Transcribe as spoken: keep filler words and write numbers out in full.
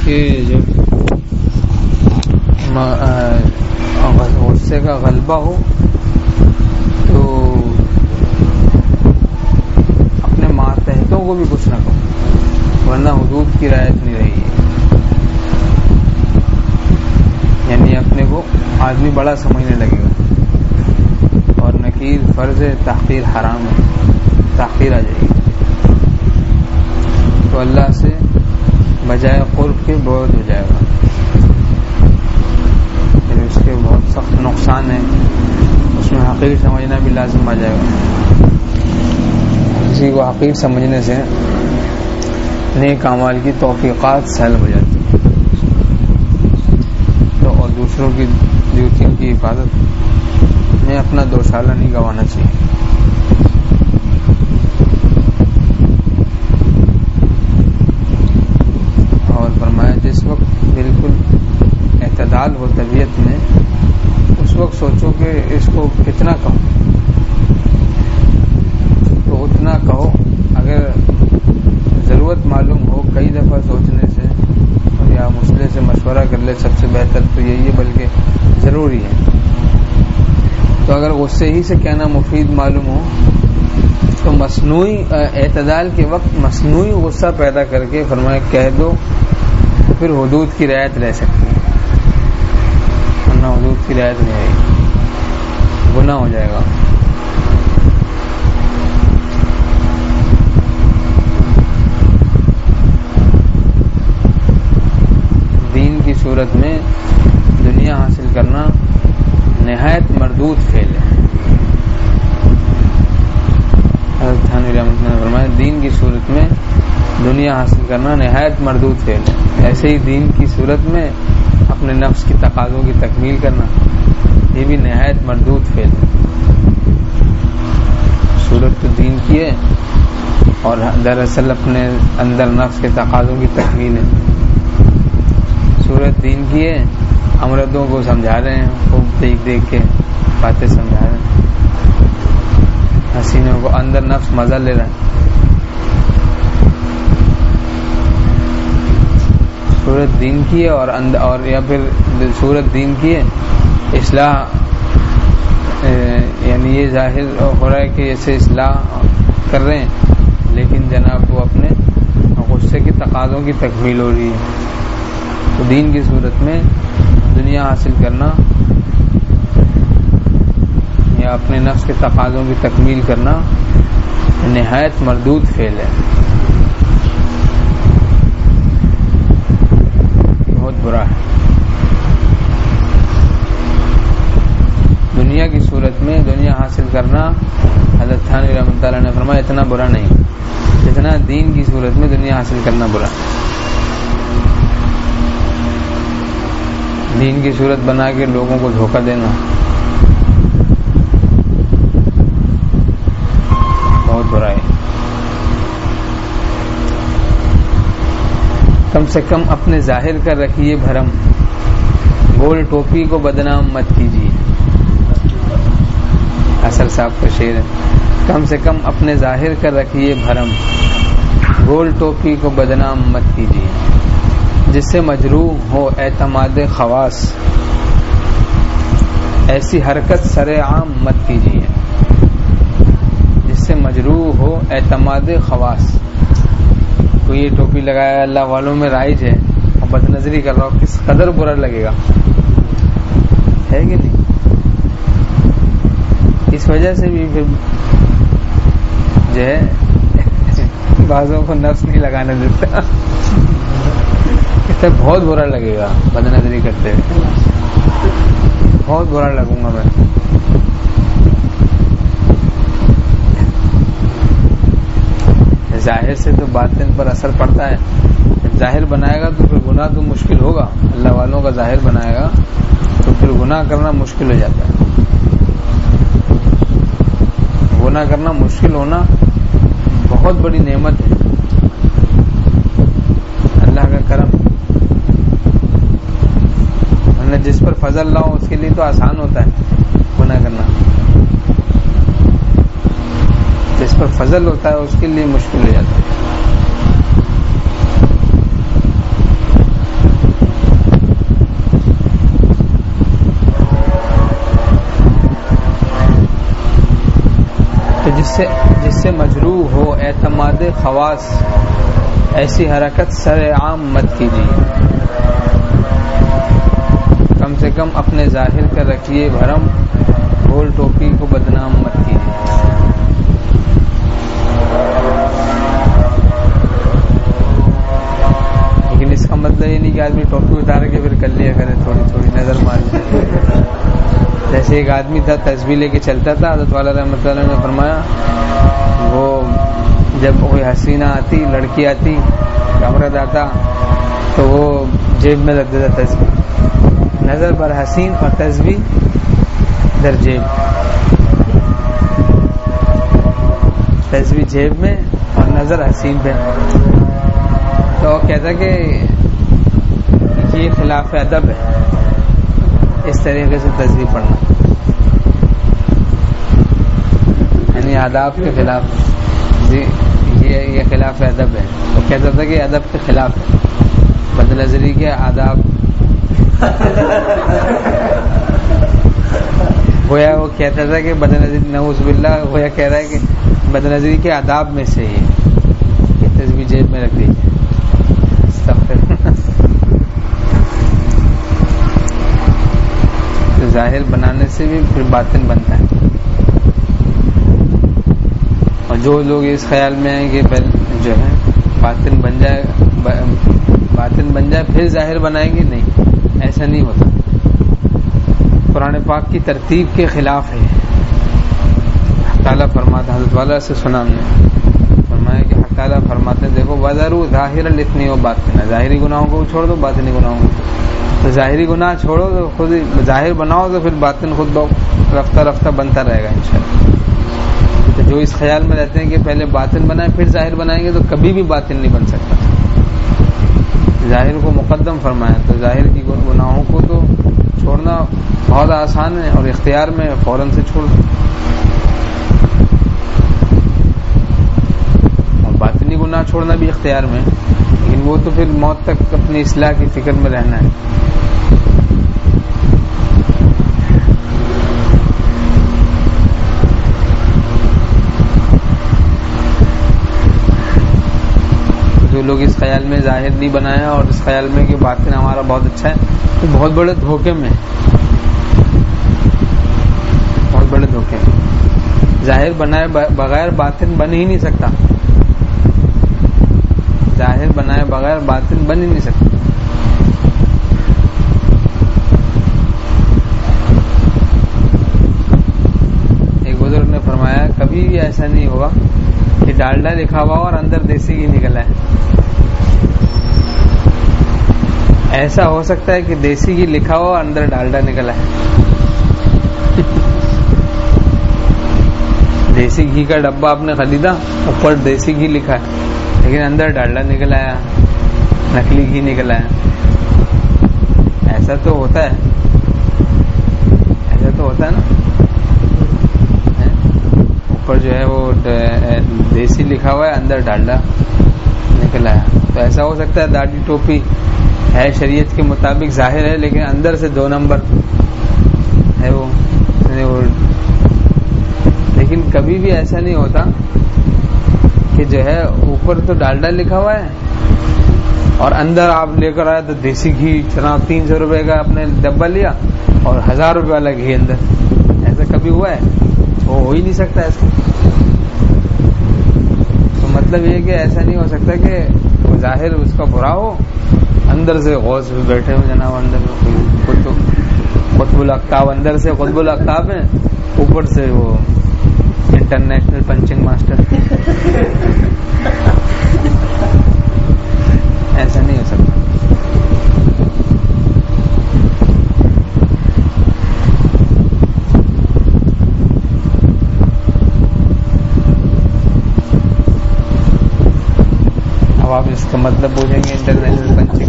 کہ جب غصے کا غلبہ ہو تو اپنے ماتحتوں کو بھی کچھ نہ کہو، ورنہ حدود کی رعایت نہیں رہی ہے. یعنی اپنے کو آدمی بڑا سمجھنے لگے گا، اور نکیر فرض ہے، تحقیر حرام ہے، تحقیر آ جائے گی تو اللہ سے بجائے قرب کے بعد ہو جائے گا، پھر اس کے بہت سخت نقصان ہے، اس میں حقیر سمجھنا بھی لازم آ جائے گا. کسی کو حقیر سمجھنے سے نیک اعمال کی توفیقات سلب ہو جاتی ہیں، تو اور دوسروں کی ڈیوٹیوں کی حفاظت میں اپنا دوشالہ نہیں گنوانا چاہیے. اور فرمایا جس وقت بالکل اعتدال ہو طبیعت میں، اس وقت سوچو کہ اس کو کتنا کہو، تو اتنا کہو. اگر ضرورت معلوم ہو کئی دفعہ سوچنے سے اور یا مسئلے سے مشورہ کر لے، سب سے بہتر تو یہی ہے، بلکہ ضروری ہے. تو اگر غصے ہی سے کہنا مفید معلوم ہو تو مصنوعی اعتدال کے وقت مصنوعی غصہ پیدا کر کے فرمایا کہہ دو، پھر حدود کی رعایت رہ سکتی ہے، ورنہ حدود کی رعایت نہیں رہے گی، گناہ ہو جائے گا. دین کی صورت میں دنیا حاصل کرنا نہایت مردود فعل ہے. حضرت تھانوی رحمۃ اللہ نے فرمایا دین کی صورت میں دنیا حاصل کرنا نہایت مردود فعل ہے. ایسے ہی دین کی صورت میں اپنے نفس کی تقاضوں کی تکمیل کرنا یہ بھی نہایت مردود فعل ہے. صورت تو دین کی ہے اور دراصل اپنے اندر نفس کے تقاضوں کی تکمیل ہے. صورت دین کی ہے، امردوں کو سمجھا رہے ہیں، خوب دیکھ دیکھ کے باتیں سمجھا رہے ہیں، حسینوں کو اندر نفس مزہ لے رہا ہے. صورت دین کی ہے اور اندر اور یا پھر صورت دین کی ہے اصلاح، یعنی یہ ظاہر ہو رہا ہے کہ ایسے اصلاح کر رہے ہیں، لیکن جناب وہ اپنے غصے کی تقاضوں کی تکمیل ہو رہی ہے. تو دین کی صورت میں دنیا حاصل کرنا یا اپنے نفس کے تقاضوں کی تکمیل کرنا نہایت مردود فعل ہے، بہت برا ہے. دنیا کی صورت میں دنیا حاصل کرنا حضرت تھانوی رحمۃ اللہ نے فرمایا اتنا برا نہیں جتنا دین کی صورت میں دنیا حاصل کرنا برا ہے. دین کی صورت بنا کے لوگوں کو دھوکہ دینا بہت برا ہے. کم سے کم اپنے ظاہر کر رکھیے بھرم، گول ٹوپی کو بدنام مت کیجیے. اصل صاحب کا شعر ہے، کم سے کم اپنے ظاہر کر رکھیے بھرم، گول ٹوپی کو بدنام مت کیجیے. جس سے مجروح ہو اعتماد خواص، ایسی حرکت سر عام مت کیجیے. جس سے مجروح ہو اعتماد خواص، کوئی یہ ٹوپی لگایا اللہ والوں میں رائج ہے اور بد نظری کر رہا ہو، کس قدر برا لگے گا، ہے کہ نہیں؟ اس وجہ سے بھی پھر جو ہے بعضوں کو نفس نہیں لگانے دیتا، بہت برا لگے گا بد نظری کرتے ہوئے، بہت برا لگوں گا میں. ظاہر سے تو باطن پر اثر پڑتا ہے، جب ظاہر بنائے گا تو پھر گناہ تو مشکل ہوگا. اللہ والوں کا ظاہر بنائے گا تو پھر گناہ کرنا مشکل ہو جاتا ہے. گناہ کرنا مشکل ہونا بہت بڑی نعمت ہے، اللہ کا کرم. جس پر فضل نہ ہو اس کے لیے تو آسان ہوتا ہے گناہ کرنا، جس پر فضل ہوتا ہے اس کے لیے مشکل ہو جاتا ہے. سے مجروح ہو اعتماد خواص، ایسی حرکت سر عام مت کیجیے، کم سے کم اپنے ظاہر کا رکھیے بھرم، گول ٹوپی کو بدنام مت کیجیے۔ لیکن اس کا مطلب یہ نہیں کہ آدمی ٹوپی اتار کے پھر کر لیا کرے، تھوڑی تھوڑی نظر مار لے۔ جیسے ایک آدمی تھا تسبیح لے کے چلتا تھا، حضرت والا رحمۃ اللہ علیہ نے فرمایا وہ جب کوئی حسینہ آتی، لڑکی آتی، عورت آتا تو وہ جیب میں رکھ دیتا تسبیح، نظر بر حسین اور تسبیح در جیب، تسبیح جیب میں اور نظر حسین پہ۔ تو وہ کہتا کہ یہ خلاف ادب ہے اس طریقے سے تسبیح پڑھنا، یعنی آداب کے خلاف، جی یہ یہ خلاف ادب ہے۔ وہ کہتا تھا کہ ادب کے خلاف ہے، بد نظری کے آداب گویا وہ کہتا تھا کہ بد نظری، نعوذ باللہ، گویا کہہ رہا ہے کہ بد نظری کے آداب میں سے یہ کہ تسبیح جیب میں رکھ دیجیے۔ ظاہر بنانے سے بھی پھر باطن بنتا ہے، اور جو لوگ اس خیال میں ہیں کہ جو ہے باطن بن جائے باطن بن جائے پھر ظاہر بنائیں گے، نہیں، ایسا نہیں ہوتا۔ قرآن پاک کی ترتیب کے خلاف ہے۔ حق تعالیٰ فرماتا، حضرت والا سے سنا ہم نے فرمایا کہ حق تعالیٰ فرماتے ہیں دیکھو وَذَرُوا ظَاهِرَ الْإِثْمِ وَبَاطِنَهُ، ظاہری گناہوں کو چھوڑ دو، باطنی گناہوں کو، تو ظاہری گناہ چھوڑو تو خود ظاہر بناؤ تو پھر باطن خود رفتہ رفتہ بنتا رہے گا انشاءاللہ۔ تو جو اس خیال میں رہتے ہیں کہ پہلے باطن بنائیں پھر ظاہر بنائیں گے تو کبھی بھی باطن نہیں بن سکتا۔ ظاہر کو مقدم فرمایا، تو ظاہر کی گناہوں کو تو چھوڑنا بہت آسان ہے، اور اختیار میں فوراً سے چھوڑ دو، اور باطنی گناہ چھوڑنا بھی اختیار میں، لیکن وہ تو پھر موت تک اپنی اصلاح کی فکر میں رہنا ہے۔ جو لوگ اس خیال میں ظاہر نہیں بنایا اور اس خیال میں کہ باطن ہمارا بہت اچھا ہے، تو بہت بڑے دھوکے میں، بہت بڑے دھوکے میں۔ ظاہر بنائے بغیر باطن بن ہی نہیں سکتا، ظاہر بنائے بغیر باطن بن ہی نہیں سکتا۔ ایک بزرگ نے فرمایا کبھی بھی ایسا نہیں ہوگا کہ ڈالڈا لکھا ہوا اور اندر دیسی گھی نکلا ہے۔ ایسا ہو سکتا ہے کہ دیسی گھی لکھا ہوا اور اندر ڈالڈا نکلا ہے۔ دیسی گھی کا ڈبہ آپ نے خریدا، اوپر دیسی گھی لکھا ہے لیکن اندر ڈالڈا نکل آیا، نکلی گھی نکل آیا۔ ایسا تو ہوتا ہے، ایسا تو ہوتا ہے نا، اوپر جو ہے وہ دیسی لکھا ہوا ہے، اندر ڈالڈا نکل آیا۔ تو ایسا ہو سکتا ہے داڑھی ٹوپی ہے شریعت کے مطابق ظاہر ہے لیکن اندر سے دو نمبر ہے وہ، لیکن کبھی بھی ایسا نہیں ہوتا کہ جو ہے اوپر تو ڈالڈا لکھا ہوا ہے اور اندر آپ لے کر آئے تو دیسی گھی، جناب تین سو روپے کا اپنے ڈبہ لیا اور ہزار روپے والا گھی اندر۔ ایسا کبھی ہوا ہے؟ وہ ہو ہی نہیں سکتا ایسا۔ تو مطلب یہ کہ ایسا نہیں ہو سکتا کہ وہ ظاہر اس کا برا ہو، اندر سے غوث بھی بیٹھے ہو جناب، اندر قطب الاقطاب، اندر سے قطب الاقطاب ہیں، اوپر سے وہ انٹرنیشنل پنچنگ ماسٹر۔ ایسا نہیں ہو